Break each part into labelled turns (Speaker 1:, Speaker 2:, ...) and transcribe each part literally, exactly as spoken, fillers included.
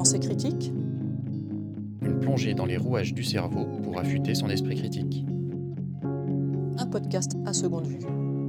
Speaker 1: Pensée critique,
Speaker 2: Une plongée dans les rouages du cerveau pour affûter son esprit critique.
Speaker 1: un podcast à seconde vue.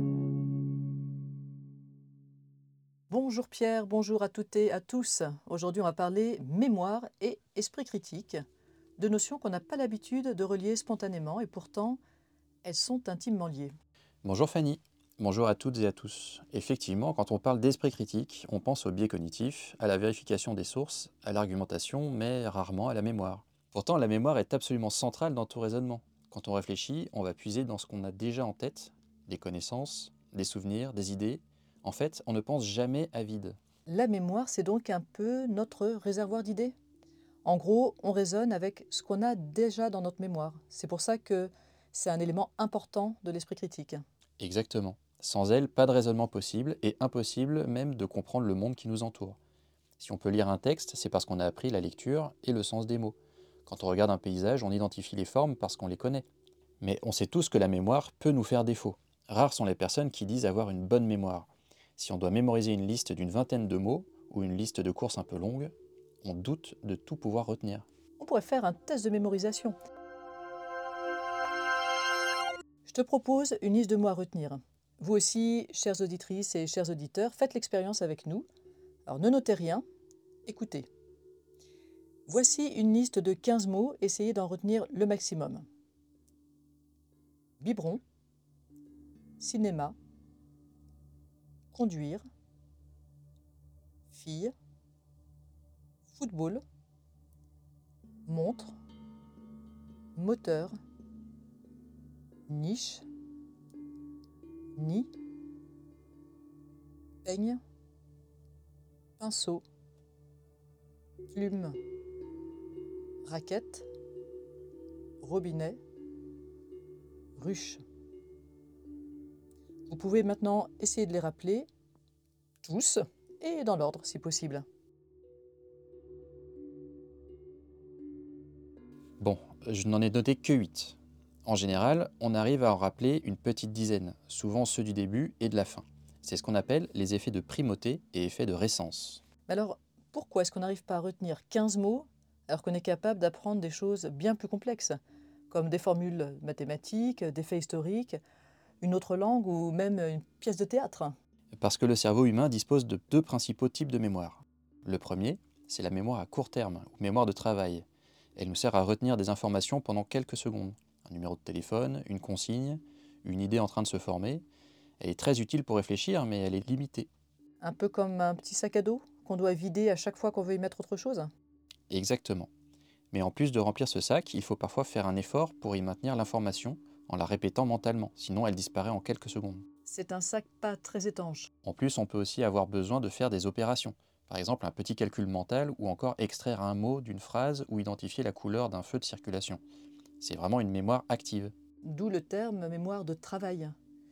Speaker 1: Bonjour Pierre, bonjour à toutes et à tous. Aujourd'hui, on va parler mémoire et esprit critique, deux notions qu'on n'a pas l'habitude de relier spontanément et pourtant, elles sont intimement liées.
Speaker 2: Bonjour Fanny, bonjour à toutes et à tous. Effectivement, quand on parle d'esprit critique, on pense au biais cognitif, à la vérification des sources, à l'argumentation, mais rarement à la mémoire. Pourtant, la mémoire est absolument centrale dans tout raisonnement. Quand on réfléchit, on va puiser dans ce qu'on a déjà en tête, des connaissances, des souvenirs, des idées. En fait, on ne pense jamais à vide.
Speaker 1: La mémoire, c'est donc un peu notre réservoir d'idées. En gros, on raisonne avec ce qu'on a déjà dans notre mémoire. C'est pour ça que c'est un élément important de l'esprit critique.
Speaker 2: Exactement. Sans elle, pas de raisonnement possible et impossible même de comprendre le monde qui nous entoure. Si on peut lire un texte, c'est parce qu'on a appris la lecture et le sens des mots. Quand on regarde un paysage, on identifie les formes parce qu'on les connaît. Mais on sait tous que la mémoire peut nous faire défaut. Rares sont les personnes qui disent avoir une bonne mémoire. Si on doit mémoriser une liste d'une vingtaine de mots ou une liste de courses un peu longue, on doute de tout pouvoir retenir.
Speaker 1: On pourrait faire un test de mémorisation. Je te propose une liste de mots à retenir. Vous aussi, chères auditrices et chers auditeurs, faites l'expérience avec nous. Alors ne notez rien, écoutez. Voici une liste de quinze mots, essayez d'en retenir le maximum. Biberon, cinéma, conduire, fille, football, montre, moteur, niche, nid, peigne, pinceau, plume, raquette, robinet, ruche. Vous pouvez maintenant essayer de les rappeler, tous, et dans l'ordre si possible.
Speaker 2: Bon, je n'en ai noté que huit. En général, on arrive à en rappeler une petite dizaine, souvent ceux du début et de la fin. C'est ce qu'on appelle les effets de primauté et effets de récence.
Speaker 1: Mais alors, pourquoi est-ce qu'on n'arrive pas à retenir quinze mots alors qu'on est capable d'apprendre des choses bien plus complexes, comme des formules mathématiques, des faits historiques, une autre langue ou même une pièce de théâtre?
Speaker 2: Parce que le cerveau humain dispose de deux principaux types de mémoire. Le premier, c'est la mémoire à court terme, ou mémoire de travail. Elle nous sert à retenir des informations pendant quelques secondes. Un numéro de téléphone, une consigne, une idée en train de se former. Elle est très utile pour réfléchir, mais elle est limitée.
Speaker 1: Un peu comme un petit sac à dos qu'on doit vider à chaque fois qu'on veut y mettre autre chose?
Speaker 2: Exactement. Mais en plus de remplir ce sac, il faut parfois faire un effort pour y maintenir l'information en la répétant mentalement, sinon elle disparaît en quelques secondes.
Speaker 1: C'est un sac pas très étanche.
Speaker 2: En plus, on peut aussi avoir besoin de faire des opérations. Par exemple, un petit calcul mental ou encore extraire un mot d'une phrase ou identifier la couleur d'un feu de circulation. C'est vraiment une mémoire active.
Speaker 1: D'où le terme mémoire de travail.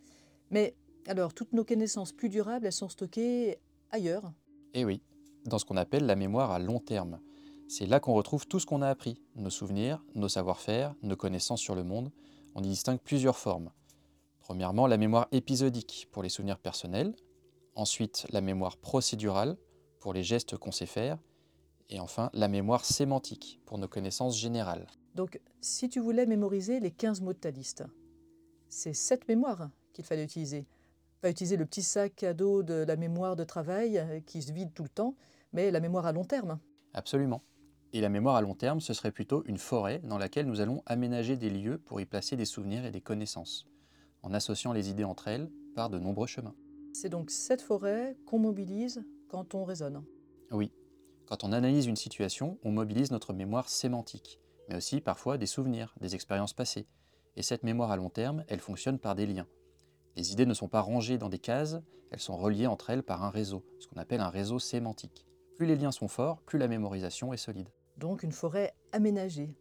Speaker 1: Mais alors, toutes nos connaissances plus durables, elles sont stockées ailleurs.
Speaker 2: Et oui, dans ce qu'on appelle la mémoire à long terme. C'est là qu'on retrouve tout ce qu'on a appris, nos souvenirs, nos savoir-faire, nos connaissances sur le monde. On y distingue plusieurs formes. Premièrement, la mémoire épisodique pour les souvenirs personnels. Ensuite, la mémoire procédurale pour les gestes qu'on sait faire. Et enfin, la mémoire sémantique pour nos connaissances générales.
Speaker 1: Donc, si tu voulais mémoriser les quinze mots de ta liste, c'est cette mémoire qu'il fallait utiliser. Pas utiliser le petit sac à dos de la mémoire de travail euh, qui se vide tout le temps, mais la mémoire à long terme.
Speaker 2: Absolument. Et la mémoire à long terme, ce serait plutôt une forêt dans laquelle nous allons aménager des lieux pour y placer des souvenirs et des connaissances, en associant les idées entre elles par de nombreux chemins.
Speaker 1: C'est donc cette forêt qu'on mobilise quand on raisonne.
Speaker 2: Oui, quand on analyse une situation, on mobilise notre mémoire sémantique, mais aussi parfois des souvenirs, des expériences passées. Et cette mémoire à long terme, elle fonctionne par des liens. Les idées ne sont pas rangées dans des cases, elles sont reliées entre elles par un réseau, ce qu'on appelle un réseau sémantique. Plus les liens sont forts, plus la mémorisation est solide.
Speaker 1: Donc une forêt aménagée.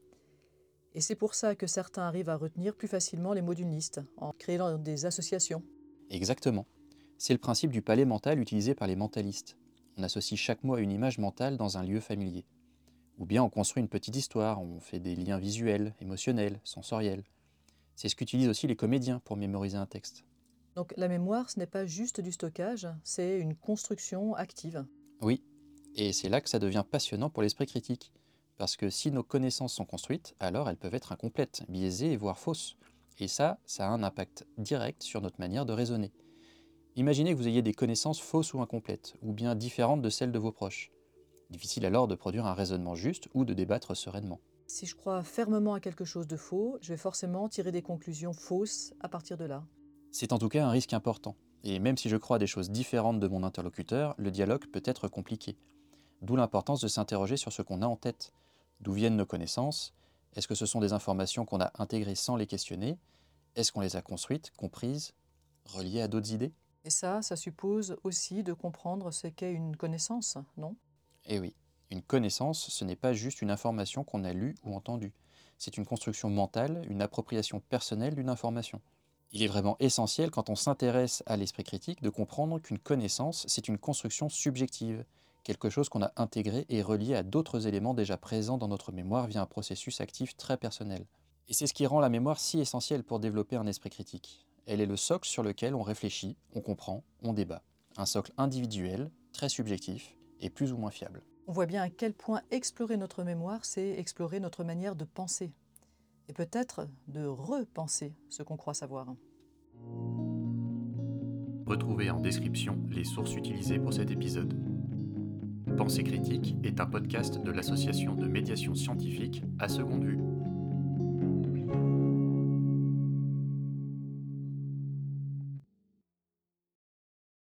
Speaker 1: Et c'est pour ça que certains arrivent à retenir plus facilement les mots d'une liste, en créant des associations.
Speaker 2: Exactement. C'est le principe du palais mental utilisé par les mentalistes. On associe chaque mot à une image mentale dans un lieu familier. Ou bien on construit une petite histoire, on fait des liens visuels, émotionnels, sensoriels. C'est ce qu'utilisent aussi les comédiens pour mémoriser un texte.
Speaker 1: Donc la mémoire, ce n'est pas juste du stockage, c'est une construction active.
Speaker 2: Oui, Et c'est là que ça devient passionnant pour l'esprit critique. Parce que si nos connaissances sont construites, alors elles peuvent être incomplètes, biaisées, voire fausses. Et ça, ça a un impact direct sur notre manière de raisonner. Imaginez que vous ayez des connaissances fausses ou incomplètes, ou bien différentes de celles de vos proches. Difficile alors de produire un raisonnement juste ou de débattre sereinement.
Speaker 1: Si je crois fermement à quelque chose de faux, je vais forcément tirer des conclusions fausses à partir de là.
Speaker 2: C'est en tout cas un risque important. Et même si je crois à des choses différentes de mon interlocuteur, le dialogue peut être compliqué. D'où l'importance de s'interroger sur ce qu'on a en tête. D'où viennent nos connaissances? Est-ce que ce sont des informations qu'on a intégrées sans les questionner? Est-ce qu'on les a construites, comprises, reliées à d'autres idées?
Speaker 1: Et ça, ça suppose aussi de comprendre ce qu'est une connaissance, non?
Speaker 2: Eh oui, une connaissance, ce n'est pas juste une information qu'on a lue ou entendue. C'est une construction mentale, une appropriation personnelle d'une information. Il est vraiment essentiel, quand on s'intéresse à l'esprit critique, de comprendre qu'une connaissance, c'est une construction subjective, quelque chose qu'on a intégré et relié à d'autres éléments déjà présents dans notre mémoire via un processus actif très personnel. Et c'est ce qui rend la mémoire si essentielle pour développer un esprit critique. Elle est le socle sur lequel on réfléchit, on comprend, on débat. Un socle individuel, très subjectif et plus ou moins fiable.
Speaker 1: On voit bien à quel point explorer notre mémoire, c'est explorer notre manière de penser. Et peut-être de repenser ce qu'on croit savoir.
Speaker 2: Retrouvez en description les sources utilisées pour cet épisode. Pensée critique est un podcast de l'association de médiation scientifique à seconde vue.